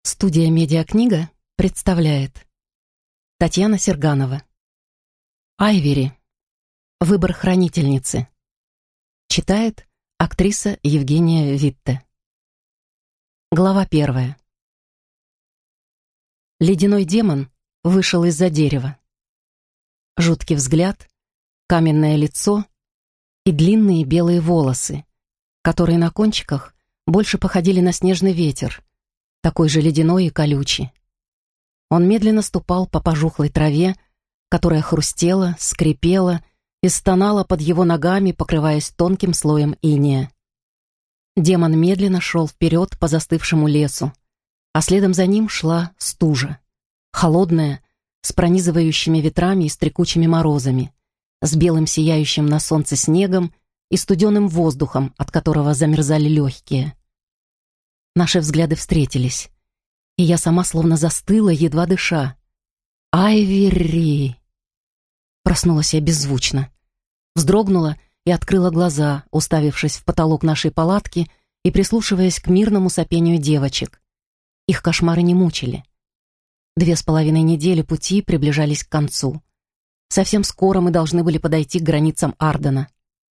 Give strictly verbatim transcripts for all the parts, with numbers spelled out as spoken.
Студия «Медиакнига» представляет Татьяна Серганова. Айвери. Выбор хранительницы. Читает актриса Евгения Витте. Глава первая. Ледяной демон вышел из-за дерева. Жуткий взгляд, каменное лицо и длинные белые волосы, которые на кончиках больше походили на снежный ветер, такой же ледяной и колючий. Он медленно ступал по пожухлой траве, которая хрустела, скрипела и стонала под его ногами, покрываясь тонким слоем инея. Демон медленно шел вперед по застывшему лесу, а следом за ним шла стужа, холодная, с пронизывающими ветрами и стрекучими морозами, с белым сияющим на солнце снегом и студеным воздухом, от которого замерзали легкие. Наши взгляды встретились, и я сама словно застыла, едва дыша. «Айвери!» Проснулась я беззвучно. Вздрогнула и открыла глаза, уставившись в потолок нашей палатки и прислушиваясь к мирному сопению девочек. Их кошмары не мучили. Две с половиной недели пути приближались к концу. Совсем скоро мы должны были подойти к границам Ардена.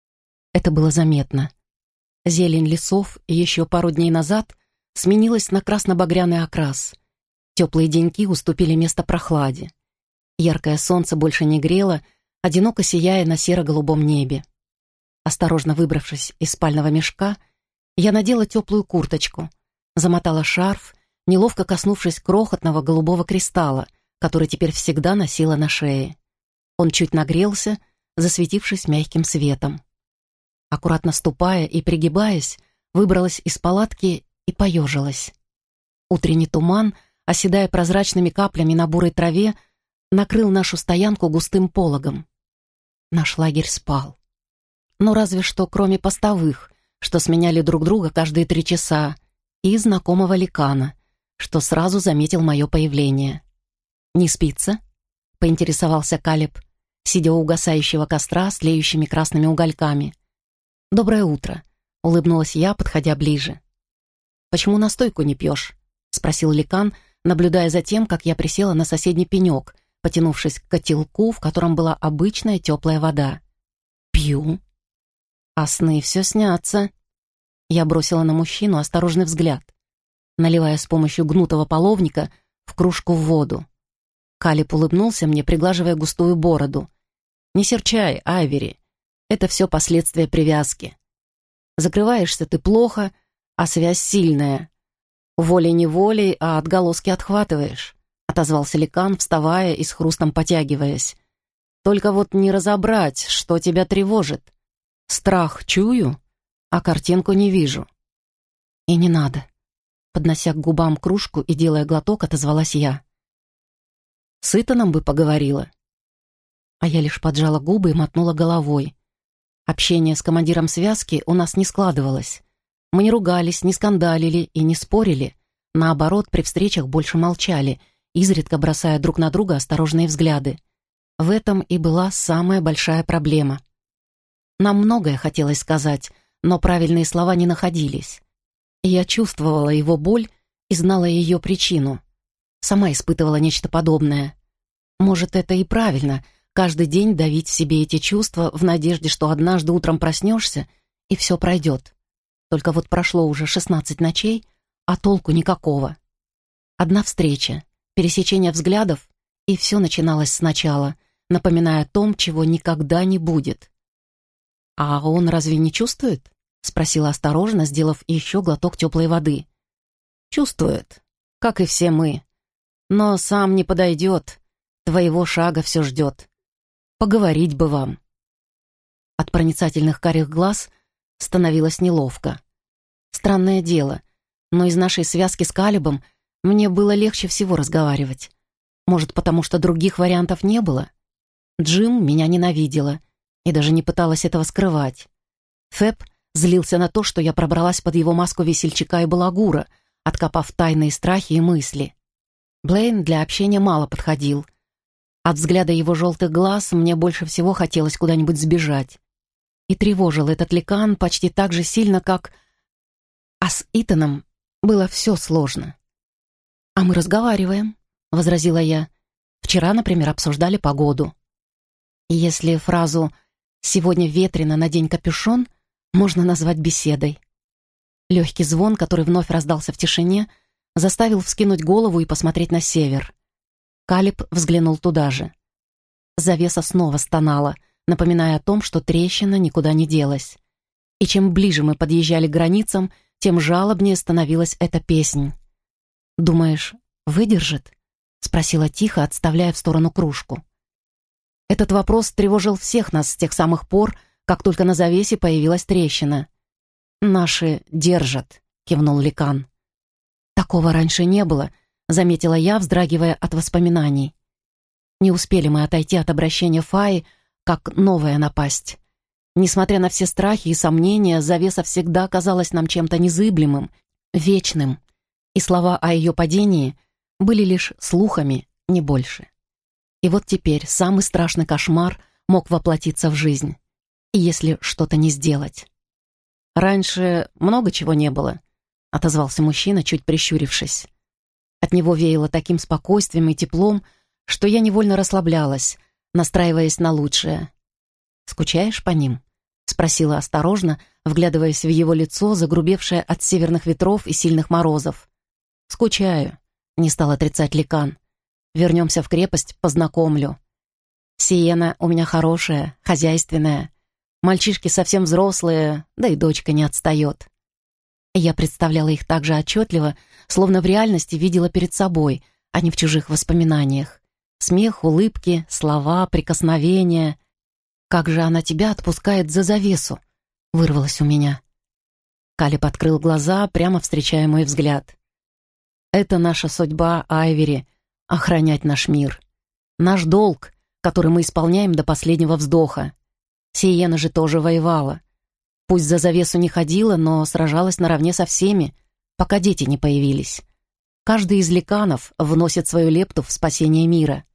Это было заметно. Зелень лесов еще пару дней назад сменилась на красно-багряный окрас. Теплые деньки уступили место прохладе. Яркое солнце больше не грело, одиноко сияя на серо-голубом небе. Осторожно выбравшись из спального мешка, я надела теплую курточку, замотала шарф, неловко коснувшись крохотного голубого кристалла, который теперь всегда носила на шее. Он чуть нагрелся, засветившись мягким светом. Аккуратно ступая и пригибаясь, выбралась из палатки и поежилась. Утренний туман, оседая прозрачными каплями на бурой траве, накрыл нашу стоянку густым пологом. Наш лагерь спал. Но разве что кроме постовых, что сменяли друг друга каждые три часа, и знакомого ликана, что сразу заметил мое появление. «Не спится?» — поинтересовался Калеб, сидя у угасающего костра с тлеющими красными угольками. «Доброе утро», — улыбнулась я, подходя ближе. «Почему настойку не пьешь?» — спросил ликан, наблюдая за тем, как я присела на соседний пенек, потянувшись к котелку, в котором была обычная теплая вода. «Пью». «А сны все снятся». Я бросила на мужчину осторожный взгляд, наливая с помощью гнутого половника в кружку в воду. Калеб улыбнулся мне, приглаживая густую бороду. «Не серчай, Айвери. Это все последствия привязки. Закрываешься ты плохо, а связь сильная. Волей-неволей, а отголоски отхватываешь», — отозвался ликан, вставая и с хрустом потягиваясь. «Только вот не разобрать, что тебя тревожит. Страх чую, а картинку не вижу». «И не надо», — поднося к губам кружку и делая глоток, отозвалась я. «С Итаном бы поговорила». А я лишь поджала губы и мотнула головой. Общение с командиром связки у нас не складывалось. Мы не ругались, не скандалили и не спорили. Наоборот, при встречах больше молчали, изредка бросая друг на друга осторожные взгляды. В этом и была самая большая проблема. Нам многое хотелось сказать, но правильные слова не находились. Я чувствовала его боль и знала ее причину. Сама испытывала нечто подобное. Может, это и правильно — каждый день давить в себе эти чувства в надежде, что однажды утром проснешься, и все пройдет. Только вот прошло уже шестнадцать ночей, а толку никакого. Одна встреча, пересечение взглядов, и все начиналось сначала, напоминая о том, чего никогда не будет. «А он разве не чувствует?» — спросила осторожно, сделав еще глоток теплой воды. «Чувствует, как и все мы. Но сам не подойдет, твоего шага все ждет. Поговорить бы вам». От проницательных карих глаз становилось неловко. Странное дело, но из нашей связки с Калебом мне было легче всего разговаривать. Может, потому что других вариантов не было? Джим меня ненавидела и даже не пыталась этого скрывать. Фэб злился на то, что я пробралась под его маску весельчака и балагура, откопав тайные страхи и мысли. Блейн для общения мало подходил. От взгляда его желтых глаз мне больше всего хотелось куда-нибудь сбежать. И тревожил этот ликан почти так же сильно, как... А с Итаном было все сложно. «А мы разговариваем», — возразила я. «Вчера, например, обсуждали погоду». И если фразу «сегодня ветрено, надень капюшон» можно назвать беседой. Легкий звон, который вновь раздался в тишине, заставил вскинуть голову и посмотреть на север. Калиб взглянул туда же. Завеса снова стонала, напоминая о том, что трещина никуда не делась. И чем ближе мы подъезжали к границам, тем жалобнее становилась эта песнь. «Думаешь, выдержит?» — спросила тихо, отставляя в сторону кружку. Этот вопрос тревожил всех нас с тех самых пор, как только на завесе появилась трещина. «Наши держат», — кивнул Ликан. «Такого раньше не было», — заметила я, вздрагивая от воспоминаний. Не успели мы отойти от обращения Фаи, как новая напасть. Несмотря на все страхи и сомнения, завеса всегда казалась нам чем-то незыблемым, вечным, и слова о ее падении были лишь слухами, не больше. И вот теперь самый страшный кошмар мог воплотиться в жизнь, если что-то не сделать. «Раньше много чего не было», — отозвался мужчина, чуть прищурившись. От него веяло таким спокойствием и теплом, что я невольно расслаблялась, настраиваясь на лучшее. «Скучаешь по ним?» — спросила осторожно, вглядываясь в его лицо, загрубевшее от северных ветров и сильных морозов. «Скучаю», — не стал отрицать Ликан. «Вернемся в крепость, познакомлю. Сиена у меня хорошая, хозяйственная. Мальчишки совсем взрослые, да и дочка не отстает». Я представляла их так же отчетливо, словно в реальности видела перед собой, а не в чужих воспоминаниях. Смех, улыбки, слова, прикосновения. «Как же она тебя отпускает за завесу?» — вырвалось у меня. Калиб открыл глаза, прямо встречая мой взгляд. «Это наша судьба, Айвери, охранять наш мир. Наш долг, который мы исполняем до последнего вздоха. Сиена же тоже воевала. Пусть за завесу не ходила, но сражалась наравне со всеми, пока дети не появились. Каждый из ликанов вносит свою лепту в спасение мира».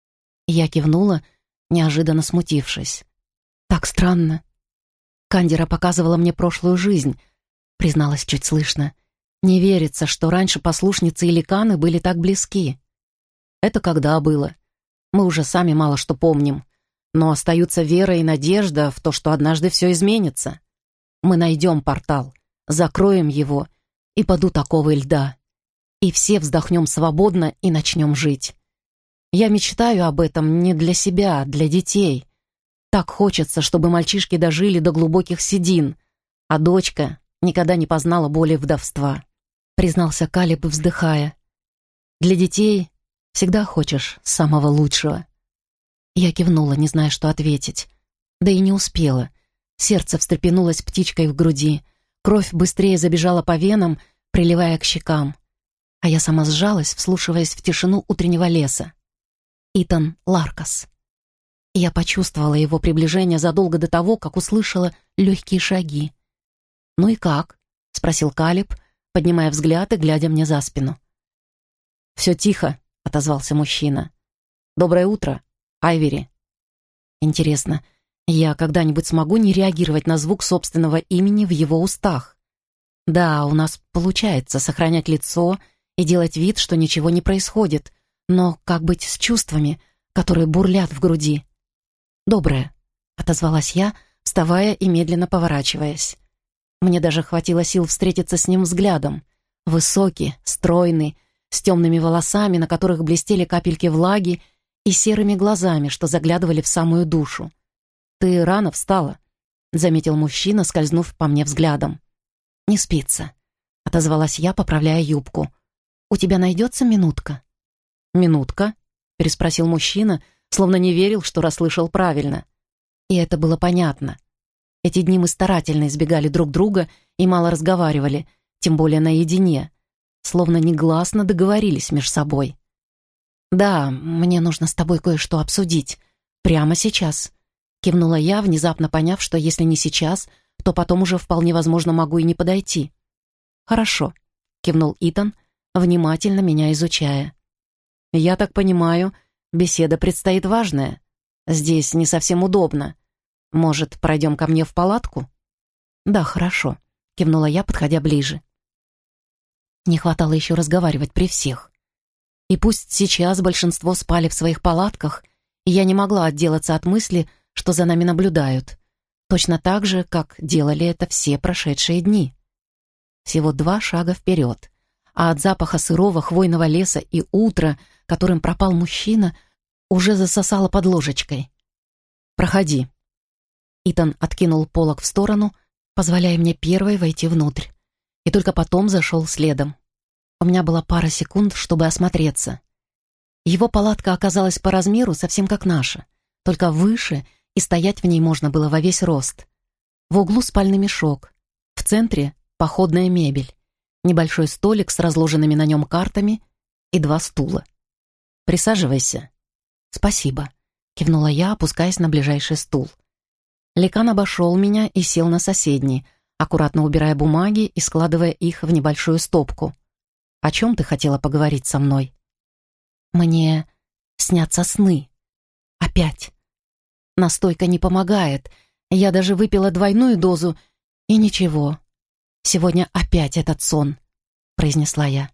Я кивнула, неожиданно смутившись. «Так странно. Кандира показывала мне прошлую жизнь», — призналась чуть слышно. «Не верится, что раньше послушницы и ликаны были так близки». «Это когда было? Мы уже сами мало что помним. Но остаются вера и надежда в то, что однажды все изменится. Мы найдем портал, закроем его, и падут оковы льда. И все вздохнем свободно и начнем жить. Я мечтаю об этом не для себя, а для детей. Так хочется, чтобы мальчишки дожили до глубоких седин, а дочка никогда не познала боли вдовства», — признался Калиб, вздыхая. «Для детей всегда хочешь самого лучшего». Я кивнула, не зная, что ответить. Да и не успела. Сердце встрепенулось птичкой в груди. Кровь быстрее забежала по венам, приливая к щекам. А я сама сжалась, вслушиваясь в тишину утреннего леса. Итан Ларкас. Я почувствовала его приближение задолго до того, как услышала легкие шаги. «Ну и как?» — спросил Калиб, поднимая взгляд и глядя мне за спину. «Все тихо», — отозвался мужчина. «Доброе утро, Айвери». Интересно, я когда-нибудь смогу не реагировать на звук собственного имени в его устах? Да, у нас получается сохранять лицо и делать вид, что ничего не происходит, но как быть с чувствами, которые бурлят в груди? «Доброе», — отозвалась я, вставая и медленно поворачиваясь. Мне даже хватило сил встретиться с ним взглядом. Высокий, стройный, с темными волосами, на которых блестели капельки влаги, и серыми глазами, что заглядывали в самую душу. «Ты рано встала», — заметил мужчина, скользнув по мне взглядом. «Не спится», — отозвалась я, поправляя юбку. «У тебя найдется минутка?» «Минутка?» — переспросил мужчина, словно не верил, что расслышал правильно. И это было понятно. Эти дни мы старательно избегали друг друга и мало разговаривали, тем более наедине, словно негласно договорились между собой. «Да, мне нужно с тобой кое-что обсудить. Прямо сейчас», — кивнула я, внезапно поняв, что если не сейчас, то потом уже вполне возможно могу и не подойти. «Хорошо», — кивнул Итан, внимательно меня изучая. «Я так понимаю, беседа предстоит важная. Здесь не совсем удобно. Может, пройдем ко мне в палатку?» «Да, хорошо», — кивнула я, подходя ближе. Не хватало еще разговаривать при всех. И пусть сейчас большинство спали в своих палатках, и я не могла отделаться от мысли, что за нами наблюдают, точно так же, как делали это все прошедшие дни. Всего два шага вперед, а от запаха сырого хвойного леса и утра, которым пропал мужчина, уже засосало под ложечкой. «Проходи». Итан откинул полог в сторону, позволяя мне первой войти внутрь, и только потом зашел следом. У меня была пара секунд, чтобы осмотреться. Его палатка оказалась по размеру совсем как наша, только выше, и стоять в ней можно было во весь рост. В углу спальный мешок, в центре походная мебель, небольшой столик с разложенными на нем картами и два стула. «Присаживайся». «Спасибо», — кивнула я, опускаясь на ближайший стул. Лекан обошел меня и сел на соседний, аккуратно убирая бумаги и складывая их в небольшую стопку. «О чем ты хотела поговорить со мной?» «Мне снятся сны. Опять. Настойка не помогает. Я даже выпила двойную дозу, и ничего. Сегодня опять этот сон», — произнесла я.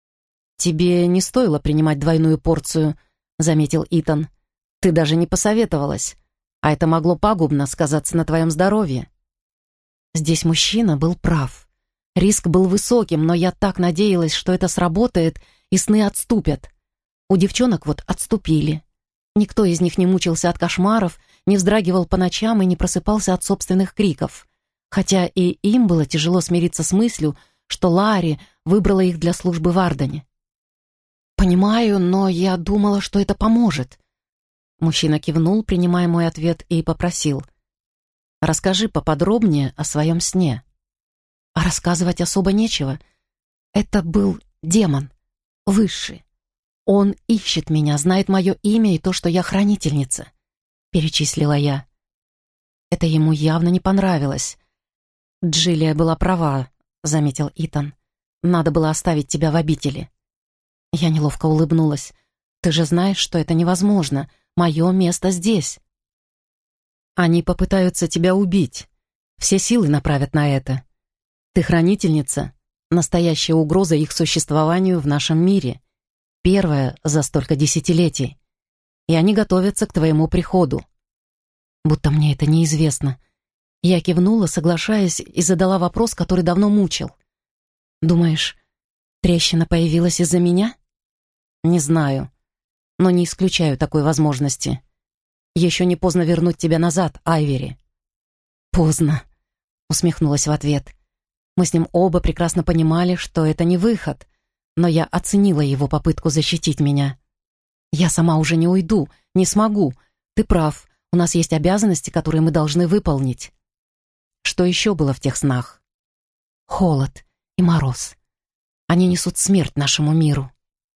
«Тебе не стоило принимать двойную порцию», — заметил Итан. «Ты даже не посоветовалась, а это могло пагубно сказаться на твоем здоровье». Здесь мужчина был прав. Риск был высоким, но я так надеялась, что это сработает, и сны отступят. У девчонок вот отступили. Никто из них не мучился от кошмаров, не вздрагивал по ночам и не просыпался от собственных криков. Хотя и им было тяжело смириться с мыслью, что Ларри выбрала их для службы в Ардене. «Понимаю, но я думала, что это поможет». Мужчина кивнул, принимая мой ответ, и попросил: «Расскажи поподробнее о своем сне». А рассказывать особо нечего. Это был демон, высший. Он ищет меня, знает мое имя и то, что я хранительница, перечислила я. Это ему явно не понравилось. «Джилия была права», — заметил Итан. «Надо было оставить тебя в обители». Я неловко улыбнулась. «Ты же знаешь, что это невозможно. Мое место здесь». «Они попытаются тебя убить. Все силы направят на это. Ты хранительница, настоящая угроза их существованию в нашем мире. Первая за столько десятилетий. И они готовятся к твоему приходу». Будто мне это неизвестно. Я кивнула, соглашаясь, и задала вопрос, который давно мучил. «Думаешь, трещина появилась из-за меня?» «Не знаю, но не исключаю такой возможности. Еще не поздно вернуть тебя назад, Айвери». «Поздно», — усмехнулась в ответ. Мы с ним оба прекрасно понимали, что это не выход, но я оценила его попытку защитить меня. «Я сама уже не уйду, не смогу. Ты прав, у нас есть обязанности, которые мы должны выполнить». Что еще было в тех снах? Холод и мороз. Они несут смерть нашему миру.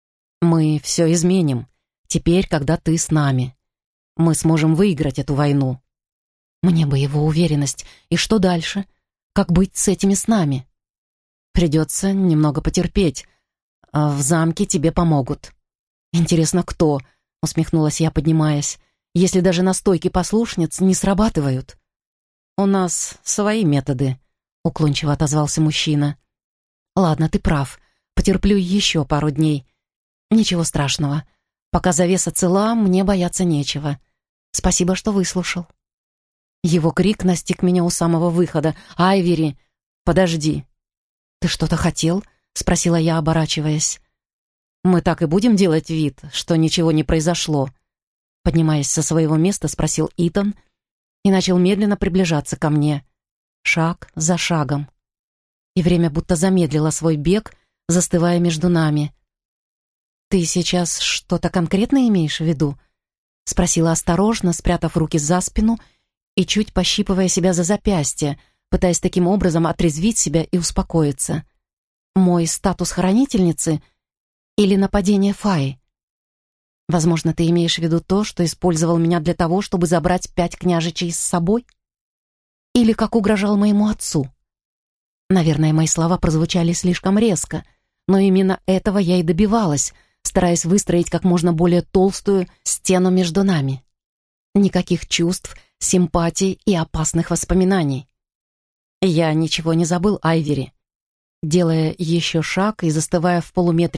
Мы все изменим, теперь, когда ты с нами. Мы сможем выиграть эту войну. Мне бы его уверенность. И что дальше? Как быть с этими снами? Придется немного потерпеть. А в замке тебе помогут. Интересно, кто? Усмехнулась я, поднимаясь. Если даже настойки послушниц не срабатывают. У нас свои методы, уклончиво отозвался мужчина. Ладно, ты прав. Потерплю еще пару дней. Ничего страшного. Пока завеса цела, мне бояться нечего. Спасибо, что выслушал. Его крик настиг меня у самого выхода. «Айвери, подожди!» «Ты что-то хотел?» — спросила я, оборачиваясь. «Мы так и будем делать вид, что ничего не произошло?» Поднимаясь со своего места, спросил Итан и начал медленно приближаться ко мне, шаг за шагом. И время будто замедлило свой бег, застывая между нами. «Ты сейчас что-то конкретно имеешь в виду?» — спросила осторожно, спрятав руки за спину и чуть пощипывая себя за запястье, пытаясь таким образом отрезвить себя и успокоиться. «Мой статус хранительницы или нападение Фаи? Возможно, ты имеешь в виду то, что использовал меня для того, чтобы забрать пять княжичей с собой? Или как угрожал моему отцу?» Наверное, мои слова прозвучали слишком резко, но именно этого я и добивалась, стараясь выстроить как можно более толстую стену между нами. Никаких чувств, симпатий и опасных воспоминаний. Я ничего не забыл, Айвери. Делая еще шаг и застывая в полуметре